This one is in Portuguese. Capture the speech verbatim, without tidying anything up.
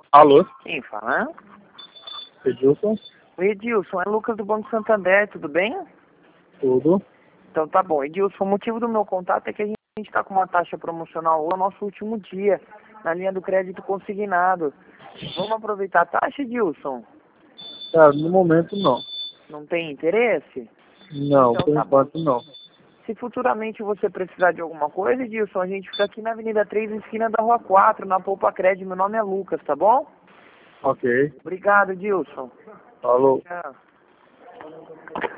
Alô, Quem fala? Edilson, Oi, Edilson, é Lucas do Banco Santander, tudo bem? tudo. Então tá bom. Edilson, o motivo do meu contato é que a gente está com uma taxa promocional hoje, é o nosso último dia, na linha do crédito consignado. Vamos aproveitar a taxa, Edilson? Cara, no momento não. Não tem interesse? Não, Então por tá bom. enquanto não. Se futuramente você precisar de alguma coisa, Edilson, a gente fica aqui na Avenida três, esquina da Rua quatro, na Poupa Crédito. Meu nome é Lucas, tá bom? Ok, Obrigado, Edilson. falou. Tchau.